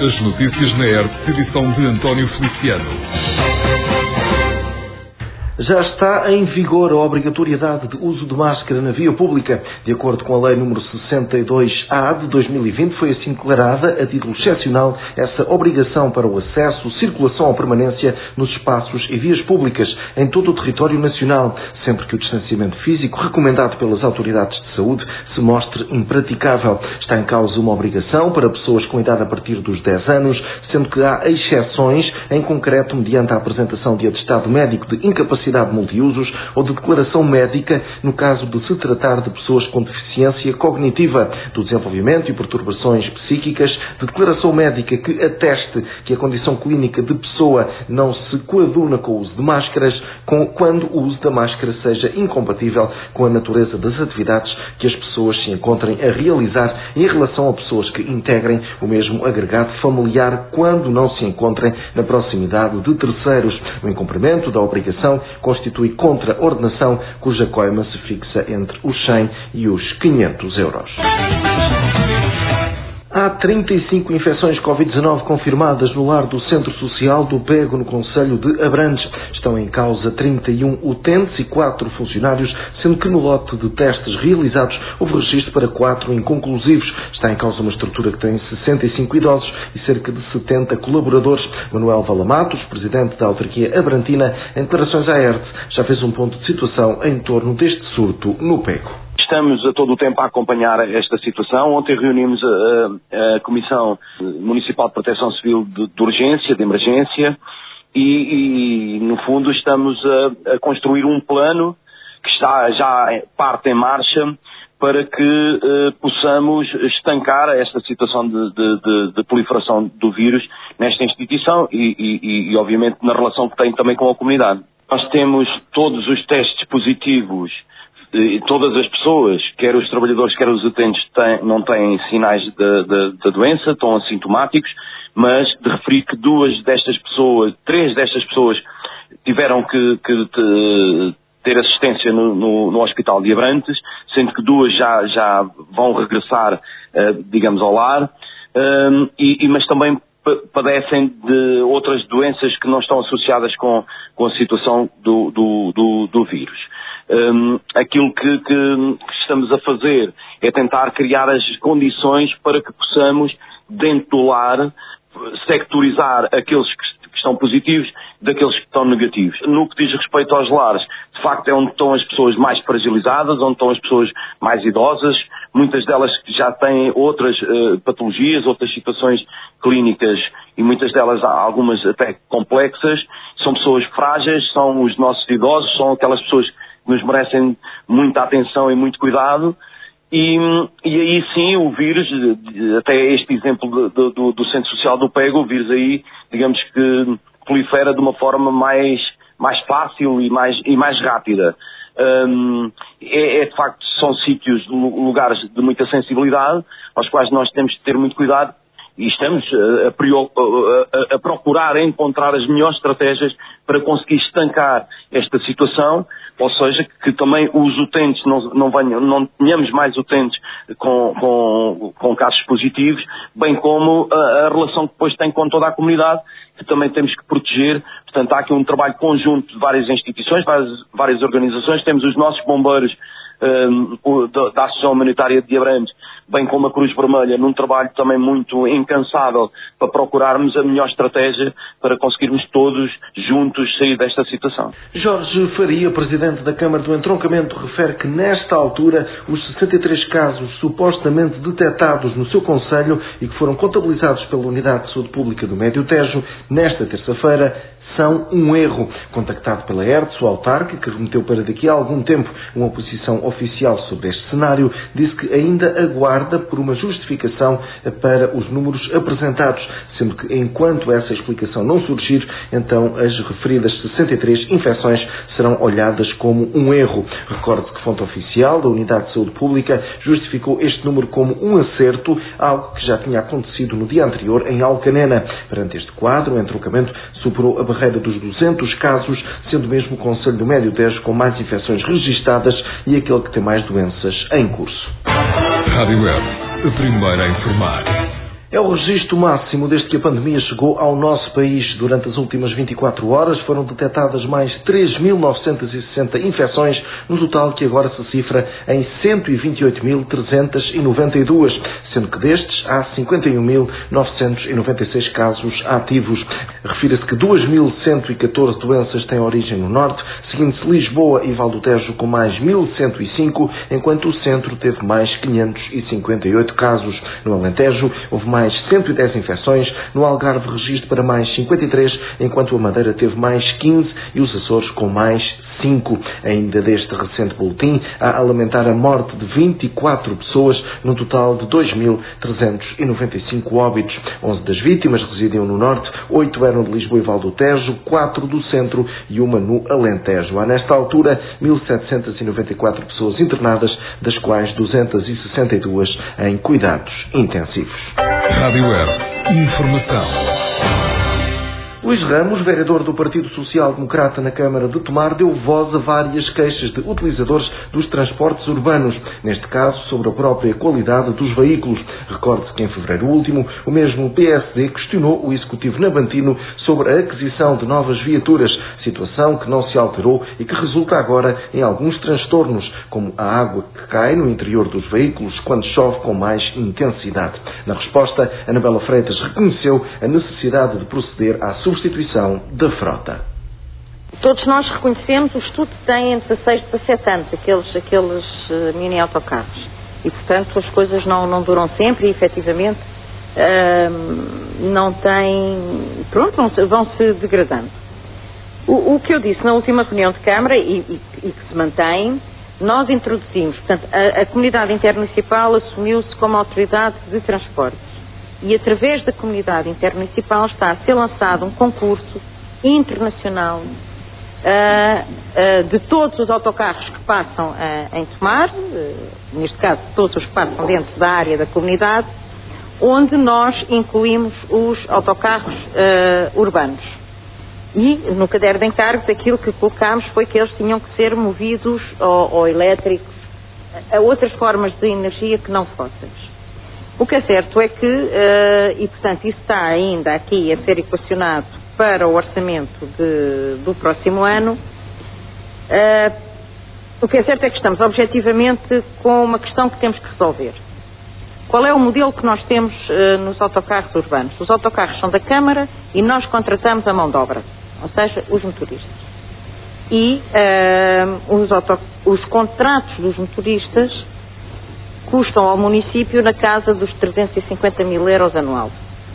As notícias na ERTE, edição de António Feliciano. Já está em vigor a obrigatoriedade de uso de máscara na via pública. De acordo com a Lei nº 62/A de 2020, foi assim declarada, a título excepcional, essa obrigação para o acesso, circulação ou permanência nos espaços e vias públicas em todo o território nacional, sempre que o distanciamento físico recomendado pelas autoridades de saúde se mostre impraticável. Está em causa uma obrigação para pessoas com idade a partir dos 10 anos, sendo que há exceções, em concreto mediante a apresentação de atestado médico de incapacidade multiusos ou de declaração médica no caso de se tratar de pessoas com deficiência cognitiva, do desenvolvimento e perturbações psíquicas, de declaração médica que ateste que a condição clínica de pessoa não se coaduna com o uso de máscaras, quando o uso da máscara seja incompatível com a natureza das atividades que as pessoas se encontrem a realizar em relação a pessoas que integrem o mesmo agregado familiar quando não se encontrem na proximidade de terceiros. O incumprimento da obrigação constitui contraordenação, cuja coima se fixa entre os 100 e os 500 euros. Há 35 infecções Covid-19 confirmadas no lar do Centro Social do Pego, no concelho de Abrantes. Estão em causa 31 utentes e 4 funcionários, sendo que no lote de testes realizados houve registro para 4 inconclusivos. Está em causa uma estrutura que tem 65 idosos e cerca de 70 colaboradores. Manuel Valamatos, presidente da autarquia abrantina, em declarações à ERTE, já fez um ponto de situação em torno deste surto no Pego. Estamos a todo o tempo a acompanhar esta situação. Ontem reunimos a Comissão Municipal de Proteção Civil de Urgência, de Emergência, e no fundo estamos a construir um plano que está já parte em marcha para que possamos estancar esta situação de proliferação do vírus nesta instituição e obviamente na relação que tem também com a comunidade. Nós temos todos os testes positivos. Todas as pessoas, quer os trabalhadores, quer os utentes, não têm sinais da doença, estão assintomáticos, mas de referir que 3 destas pessoas tiveram que ter assistência no Hospital de Abrantes, sendo que 2 já vão regressar, digamos, ao lar, mas também padecem de outras doenças que não estão associadas com a situação do vírus. Aquilo que estamos a fazer é tentar criar as condições para que possamos, dentro do lar, sectorizar aqueles que estão positivos daqueles que estão negativos. No que diz respeito aos lares, de facto é onde estão as pessoas mais fragilizadas, onde estão as pessoas mais idosas, muitas delas que já têm outras patologias, outras situações clínicas e muitas delas, algumas até complexas, são pessoas frágeis, são os nossos idosos, são aquelas pessoas que nos merecem muita atenção e muito cuidado. E aí sim o vírus, até este exemplo do Centro Social do Pego, o vírus aí, digamos que prolifera de uma forma mais fácil e mais rápida. De facto, são sítios, lugares de muita sensibilidade, aos quais nós temos de ter muito cuidado e estamos a procurar encontrar as melhores estratégias para conseguir estancar esta situação, ou seja, que também os utentes não tenhamos mais utentes com casos positivos, bem como a relação que depois tem com toda a comunidade, que também temos que proteger. Portanto, há aqui um trabalho conjunto de várias instituições, várias organizações. Temos os nossos bombeiros da Associação Humanitária de Abrantes, bem como a Cruz Vermelha, num trabalho também muito incansável para procurarmos a melhor estratégia para conseguirmos todos juntos sair desta situação. Jorge Faria, presidente da Câmara do Entroncamento, refere que nesta altura os 63 casos supostamente detectados no seu concelho e que foram contabilizados pela Unidade de Saúde Pública do Médio Tejo nesta terça-feira são um erro. Contactado pela ERTE, o autarca, que remeteu para daqui a algum tempo uma posição oficial sobre este cenário, disse que ainda aguarda por uma justificação para os números apresentados, sendo que enquanto essa explicação não surgir, então as referidas 63 infecções serão olhadas como um erro. Recorde que fonte oficial da Unidade de Saúde Pública justificou este número como um acerto, algo que já tinha acontecido no dia anterior em Alcanena. Perante este quadro, o entroncamento superou a barreira dos 200 casos, sendo mesmo o concelho do Médio Tejo com mais infecções registadas e aquele que tem mais doenças em curso. Rádio Web, a primeira a informar. É o registro máximo desde que a pandemia chegou ao nosso país. Durante as últimas 24 horas foram detectadas mais 3.960 infecções, no total que agora se cifra em 128.392, sendo que destes há 51.996 casos ativos. Refira-se que 2.114 doenças têm origem no Norte, seguindo-se Lisboa e Val do Tejo com mais 1.105, enquanto o Centro teve mais 558 casos. No Alentejo houve mais 110 infecções, no Algarve registro para mais 53, enquanto a Madeira teve mais 15 e os Açores com mais 5. Ainda deste recente boletim, há a lamentar a morte de 24 pessoas, no total de 2.395 óbitos. 11 das vítimas residiam no Norte, 8 eram de Lisboa e Val do Tejo, 4 do Centro e uma no Alentejo. Há nesta altura 1.794 pessoas internadas, das quais 262 em cuidados intensivos. Rádio Web. Informação. Luís Ramos, vereador do Partido Social Democrata na Câmara de Tomar, deu voz a várias queixas de utilizadores dos transportes urbanos, neste caso sobre a própria qualidade dos veículos. Recorde-se que em fevereiro último, o mesmo PSD questionou o Executivo nabantino sobre a aquisição de novas viaturas, situação que não se alterou e que resulta agora em alguns transtornos, como a água que cai no interior dos veículos quando chove com mais intensidade. Na resposta, Anabela Freitas reconheceu a necessidade de proceder à substituição da frota. Todos nós reconhecemos, o estudo tem 16, 17 anos, aqueles mini autocarros. E, portanto, as coisas não duram sempre e, efetivamente, não têm... Pronto, vão-se degradando. O que eu disse na última reunião de Câmara e que se mantém, nós introduzimos, portanto, a Comunidade Intermunicipal assumiu-se como autoridade de transportes. E através da Comunidade Intermunicipal está a ser lançado um concurso internacional de todos os autocarros que passam em Tomar, neste caso todos os que passam dentro da área da comunidade, onde nós incluímos os autocarros urbanos. E no caderno de encargos aquilo que colocámos foi que eles tinham que ser movidos ou elétricos, a outras formas de energia que não fósseis. O que é certo é que, e portanto isso está ainda aqui a ser equacionado para o orçamento do próximo ano, o que é certo é que estamos objetivamente com uma questão que temos que resolver. Qual é o modelo que nós temos nos autocarros urbanos? Os autocarros são da Câmara e nós contratamos a mão de obra, ou seja, os motoristas. E os contratos dos motoristas custam ao município na casa dos 350 mil euros anual.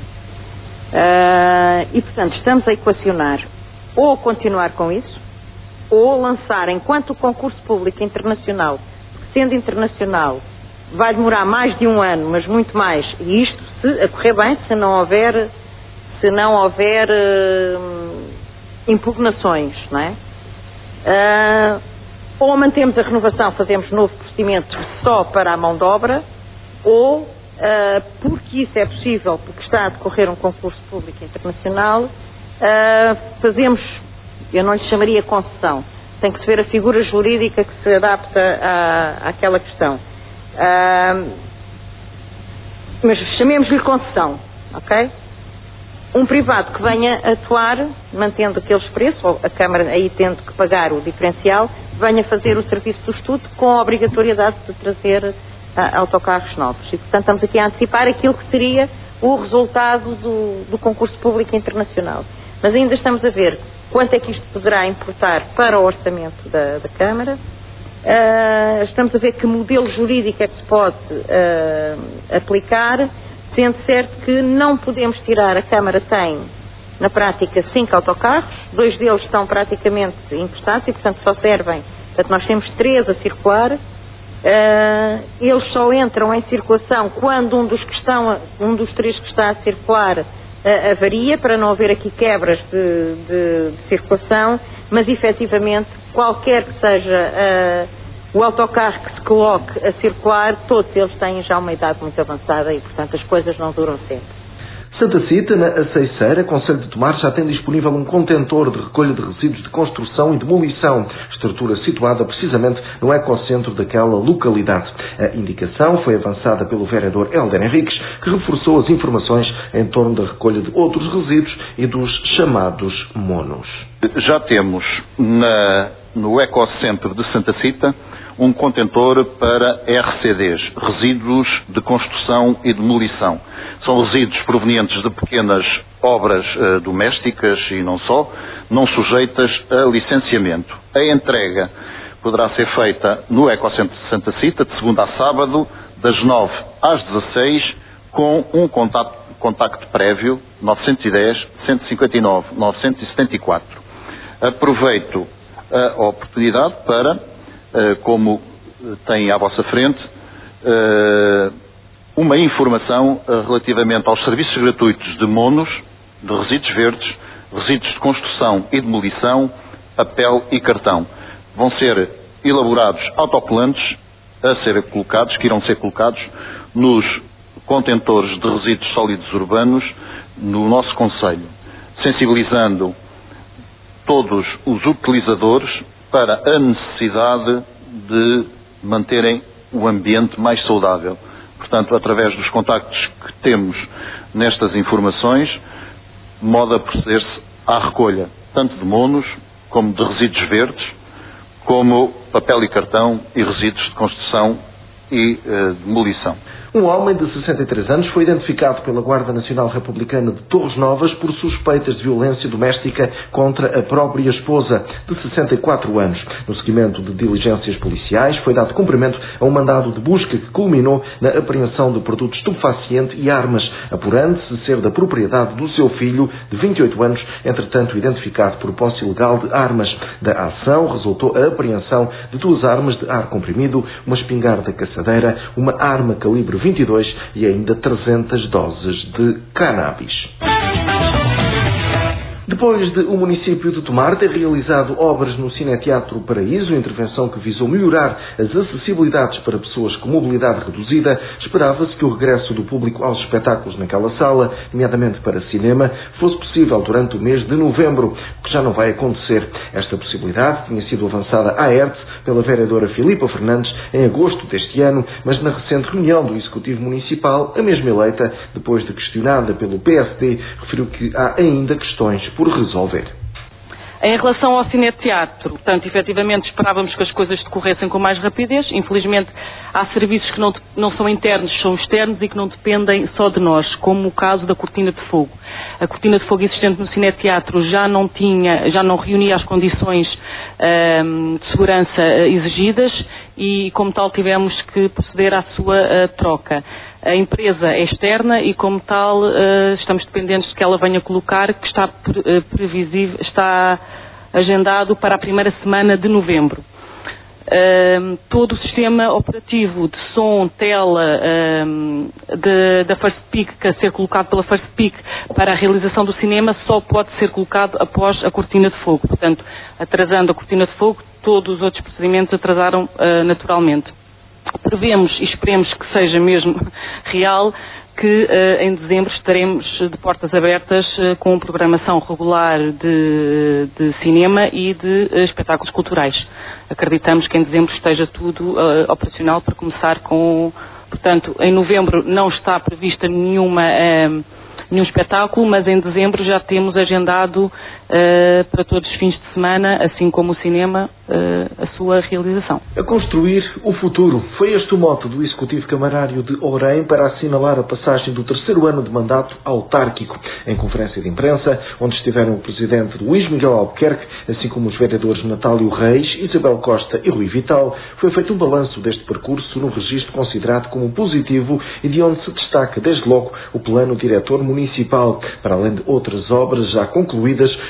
E, portanto, estamos a equacionar ou continuar com isso, ou lançar, enquanto o concurso público internacional, sendo internacional, vai demorar mais de um ano, mas muito mais, e isto se a correr bem, se não houver impugnações, não é? Ou mantemos a renovação, fazemos novo procedimento só para a mão de obra, ou, porque isso é possível, porque está a decorrer um concurso público internacional, fazemos, eu não lhe chamaria concessão, tem que se ver a figura jurídica que se adapta àquela questão. Mas chamemos-lhe concessão, ok? Um privado que venha atuar, mantendo aqueles preços, ou a Câmara aí tendo que pagar o diferencial, venha fazer o serviço do estudo com a obrigatoriedade de trazer autocarros novos. E, portanto, estamos aqui a antecipar aquilo que seria o resultado do concurso público internacional. Mas ainda estamos a ver quanto é que isto poderá importar para o orçamento da Câmara. Estamos a ver que modelo jurídico é que se pode aplicar, sendo certo que não podemos tirar, a Câmara tem, na prática, 5 autocarros, 2 deles estão praticamente emprestados e, portanto, só servem, portanto, nós temos 3 a circular, eles só entram em circulação quando um dos 3 que está a circular avaria, para não haver aqui quebras de circulação, mas, efetivamente, qualquer que seja o autocarro que se coloque a circular, todos eles têm já uma idade muito avançada e, portanto, as coisas não duram sempre. Santa Cita, na Aceiceira, concelho de Tomar, já tem disponível um contentor de recolha de resíduos de construção e demolição, estrutura situada precisamente no ecocentro daquela localidade. A indicação foi avançada pelo vereador Helder Henriques, que reforçou as informações em torno da recolha de outros resíduos e dos chamados monos. Já temos no ecocentro de Santa Cita um contentor para RCDs, resíduos de construção e demolição. São resíduos provenientes de pequenas obras domésticas e não só, não sujeitas a licenciamento. A entrega poderá ser feita no ecocentro de Santa Cita, de segunda a sábado, das 9 às 16, com um contacto prévio 910 159 974. Aproveito a oportunidade para, como tem à vossa frente, uma informação relativamente aos serviços gratuitos de monos, de resíduos verdes, resíduos de construção e demolição, papel e cartão. Vão ser elaborados autocolantes que irão ser colocados nos contentores de resíduos sólidos urbanos no nosso concelho, sensibilizando todos os utilizadores para a necessidade de manterem o ambiente mais saudável. Portanto, através dos contactos que temos nestas informações, de modo a proceder-se à recolha tanto de monos, como de resíduos verdes, como papel e cartão e resíduos de construção e demolição. Um homem de 63 anos foi identificado pela Guarda Nacional Republicana de Torres Novas por suspeitas de violência doméstica contra a própria esposa, de 64 anos. No seguimento de diligências policiais, foi dado cumprimento a um mandado de busca que culminou na apreensão de produto estupefaciente e armas, apurando-se ser da propriedade do seu filho, de 28 anos, entretanto identificado por posse ilegal de armas. Da ação resultou a apreensão de 2 armas de ar comprimido, uma espingarda caçadeira, uma arma calibre 22 e ainda 300 doses de cannabis. Depois de o município de Tomar ter realizado obras no Cineteatro Paraíso, intervenção que visou melhorar as acessibilidades para pessoas com mobilidade reduzida, esperava-se que o regresso do público aos espetáculos naquela sala, nomeadamente para cinema, fosse possível durante o mês de novembro, o que já não vai acontecer. Esta possibilidade tinha sido avançada à ERTE pela vereadora Filipa Fernandes em agosto deste ano, mas na recente reunião do Executivo Municipal, a mesma eleita, depois de questionada pelo PSD, referiu que há ainda questões por resolver. Em relação ao cineteatro, portanto, efetivamente esperávamos que as coisas decorressem com mais rapidez. Infelizmente, há serviços que não são internos, são externos e que não dependem só de nós, como o caso da cortina de fogo. A cortina de fogo existente no cineteatro já não reunia as condições de segurança exigidas e, como tal, tivemos que proceder à sua troca. A empresa é externa e, como tal, estamos dependentes de que ela venha colocar, que está previsível, está agendado para a primeira semana de novembro. Todo o sistema operativo de som, tela, da First Peak, que a ser colocado pela First Peak para a realização do cinema, só pode ser colocado após a cortina de fogo. Portanto, atrasando a cortina de fogo, todos os outros procedimentos atrasaram naturalmente. Prevemos e esperemos que seja mesmo real que em dezembro estaremos de portas abertas com programação regular de cinema e de espetáculos culturais. Acreditamos que em dezembro esteja tudo operacional para começar com... Portanto, em novembro não está prevista nenhum espetáculo, mas em dezembro já temos agendado para todos os fins de semana, assim como o cinema, a sua realização. A construir o futuro. Foi este o mote do Executivo Camarário de Ourém para assinalar a passagem do 3º ano de mandato autárquico. Em conferência de imprensa, onde estiveram o Presidente Luís Miguel Albuquerque, assim como os vereadores Natálio Reis, Isabel Costa e Rui Vital, foi feito um balanço deste percurso no registro considerado como positivo e de onde se destaca desde logo o Plano Diretor Municipal, para além de outras obras já concluídas,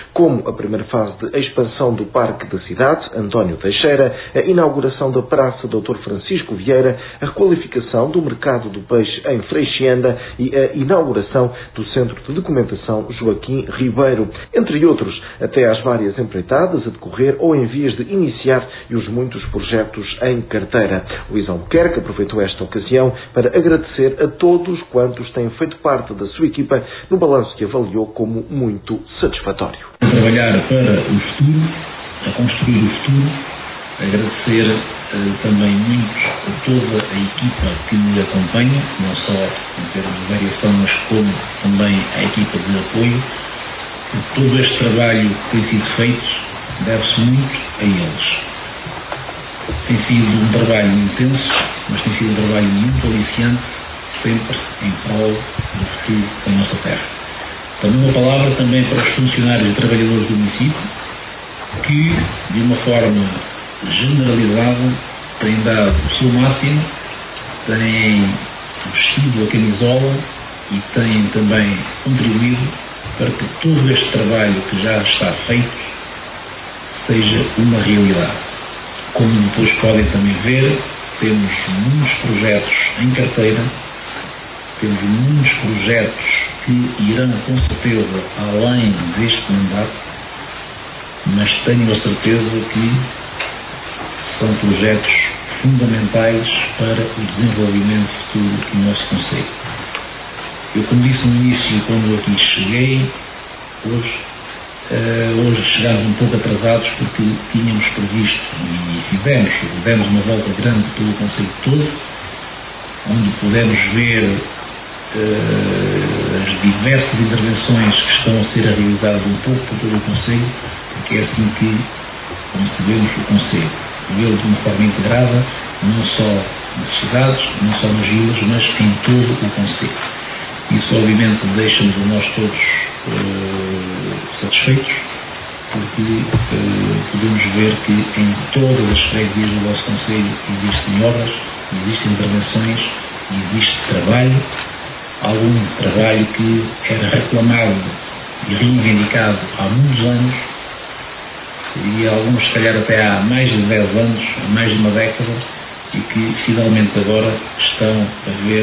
como a primeira fase de expansão do Parque da Cidade, António Teixeira, a inauguração da Praça Dr. Francisco Vieira, a requalificação do Mercado do Peixe em Freixianda e a inauguração do Centro de Documentação Joaquim Ribeiro, entre outros, até às várias empreitadas a decorrer ou em vias de iniciar e os muitos projetos em carteira. Luís Albuquerque aproveitou esta ocasião para agradecer a todos quantos têm feito parte da sua equipa no balanço que avaliou como muito satisfatório. Trabalhar para o futuro, a construir o futuro, agradecer também muito a toda a equipa que me acompanha, não só em termos de variação, mas como também a equipa de apoio. Todo este trabalho que tem sido feito deve-se muito a eles. Tem sido um trabalho intenso, mas tem sido um trabalho muito aliciante, sempre em prol do futuro da nossa terra. Também uma palavra também para os funcionários e trabalhadores do município, que, de uma forma generalizada, têm dado o seu máximo, têm vestido a camisola e têm também contribuído para que todo este trabalho que já está feito seja uma realidade. Como depois podem também ver, temos muitos projetos em carteira, temos muitos projetos que irão com certeza além deste mandato, mas tenho a certeza que são projetos fundamentais para o desenvolvimento futuro do nosso concelho. Eu, como disse no início, quando aqui cheguei, hoje chegámos um pouco atrasados porque tínhamos previsto e fizemos uma volta grande pelo concelho todo, onde pudemos ver as diversas intervenções que estão a ser realizadas um pouco por todo o concelho, porque é assim que concebemos o concelho, vê-lo de uma forma integrada, não só nas cidades, não só nas vilas, mas em todo o concelho. Isso obviamente deixa-nos a nós todos satisfeitos, porque podemos ver que em todas as freguesias do nosso concelho existem obras, existem intervenções, existe trabalho, algum trabalho que era reclamado e reivindicado há muitos anos, e alguns se calhar até há mais de 10 anos, há mais de uma década, e que finalmente agora estão a ver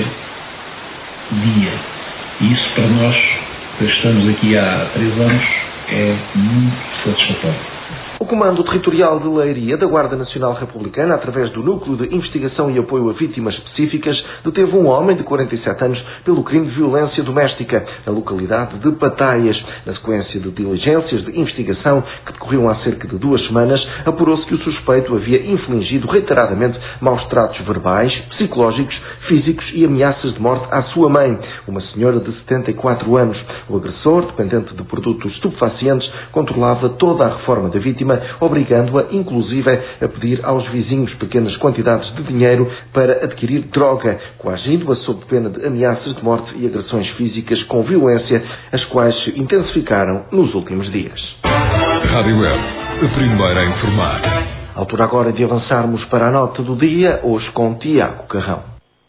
dia. E isso para nós, que estamos aqui há 3 anos, é muito satisfatório. O Comando Territorial de Leiria da Guarda Nacional Republicana, através do Núcleo de Investigação e Apoio a Vítimas Específicas, deteve um homem de 47 anos pelo crime de violência doméstica na localidade de Pataias. Na sequência de diligências de investigação que decorriam há cerca de 2 semanas, apurou-se que o suspeito havia infligido reiteradamente maus tratos verbais, psicológicos, físicos e ameaças de morte à sua mãe, uma senhora de 74 anos. O agressor, dependente de produtos estupefacientes, controlava toda a reforma da vítima, obrigando-a, inclusive, a pedir aos vizinhos pequenas quantidades de dinheiro para adquirir droga, coagindo-a sob pena de ameaças de morte e agressões físicas com violência, as quais se intensificaram nos últimos dias. Rádio Web, a primeira a informar. À altura agora de avançarmos para a nota do dia, hoje com Tiago Carrão.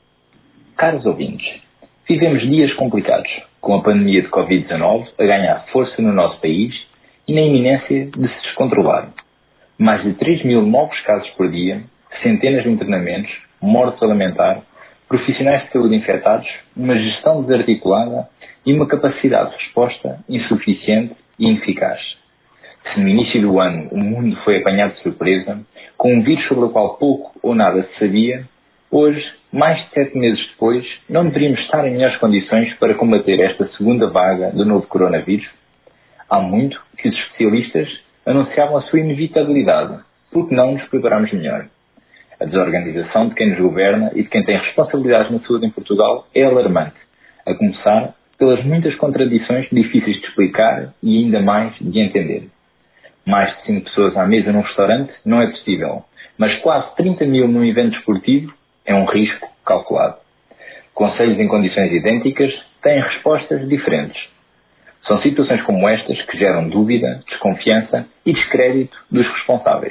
Caros ouvintes, vivemos dias complicados, com a pandemia de Covid-19 a ganhar força no nosso país e na iminência de se descontrolar. Mais de 3.000 novos casos por dia, centenas de internamentos, mortes a lamentar, profissionais de saúde infectados, uma gestão desarticulada e uma capacidade de resposta insuficiente e ineficaz. Se no início do ano o mundo foi apanhado de surpresa, com um vírus sobre o qual pouco ou nada se sabia, hoje, mais de 7 meses depois, não deveríamos estar em melhores condições para combater esta segunda vaga do novo coronavírus? Há muito que os especialistas anunciavam a sua inevitabilidade, porque não nos preparamos melhor. A desorganização de quem nos governa e de quem tem responsabilidades na saúde em Portugal é alarmante, a começar pelas muitas contradições difíceis de explicar e ainda mais de entender. Mais de 5 pessoas à mesa num restaurante não é possível, mas quase 30.000 num evento esportivo é um risco calculado. Conselhos em condições idênticas têm respostas diferentes. São situações como estas que geram dúvida, desconfiança e descrédito dos responsáveis.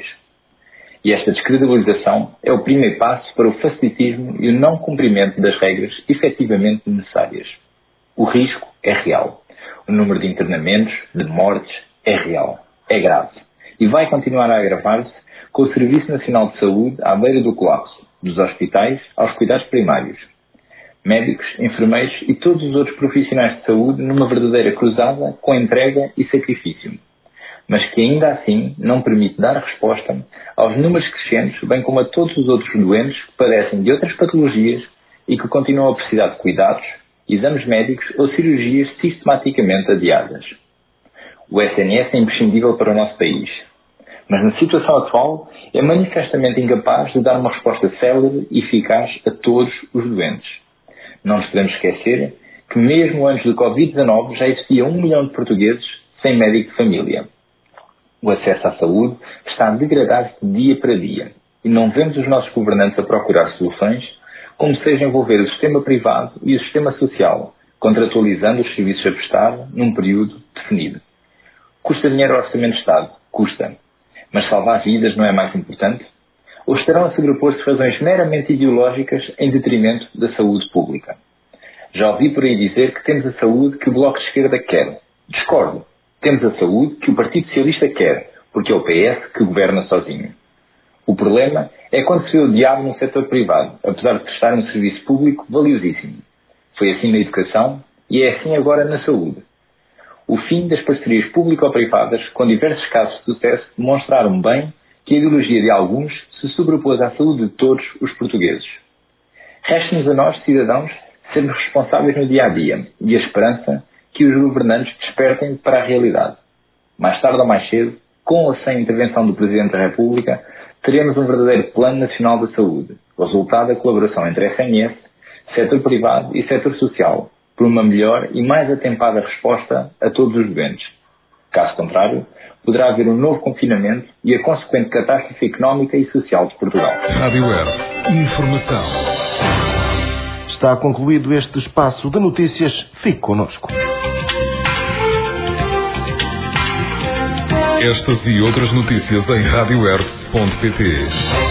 E esta descredibilização é o primeiro passo para o facilitismo e o não cumprimento das regras efetivamente necessárias. O risco é real. O número de internamentos, de mortes, é real, é grave e vai continuar a agravar-se com o Serviço Nacional de Saúde à beira do colapso, dos hospitais aos cuidados primários. Médicos, enfermeiros e todos os outros profissionais de saúde numa verdadeira cruzada com entrega e sacrifício, mas que ainda assim não permite dar resposta aos números crescentes, bem como a todos os outros doentes que padecem de outras patologias e que continuam a precisar de cuidados, exames médicos ou cirurgias sistematicamente adiadas. O SNS é imprescindível para o nosso país, mas na situação atual é manifestamente incapaz de dar uma resposta célere e eficaz a todos os doentes. Não nos podemos esquecer que mesmo antes do Covid-19 já existia 1 milhão de portugueses sem médico de família. O acesso à saúde está a degradar-se dia para dia e não vemos os nossos governantes a procurar soluções, como seja envolver o sistema privado e o sistema social, contratualizando os serviços a prestar num período definido. Custa dinheiro ao Orçamento de Estado? Custa. Mas salvar vidas não é mais importante? Ou estarão a sobrepor-se razões meramente ideológicas em detrimento da saúde pública? Já ouvi por aí dizer que temos a saúde que o Bloco de Esquerda quer. Discordo. Temos a saúde que o Partido Socialista quer, porque é o PS que governa sozinho. O problema é quando se vê o diabo no setor privado, apesar de prestar um serviço público valiosíssimo. Foi assim na educação e é assim agora na saúde. O fim das parcerias público-privadas, com diversos casos de sucesso, demonstraram bem que a ideologia de alguns se sobrepôs à saúde de todos os portugueses. Resta-nos a nós, cidadãos, sermos responsáveis no dia-a-dia e a esperança que os governantes despertem para a realidade. Mais tarde ou mais cedo, com ou sem intervenção do Presidente da República, teremos um verdadeiro Plano Nacional da Saúde, resultado da colaboração entre SNS, setor privado e setor social, por uma melhor e mais atempada resposta a todos os doentes. Caso contrário, poderá haver um novo confinamento e a consequente catástrofe económica e social de Portugal. Rádio Web. Informação. Está concluído este espaço de notícias. Fique connosco. Estas e outras notícias em radioearth.pt.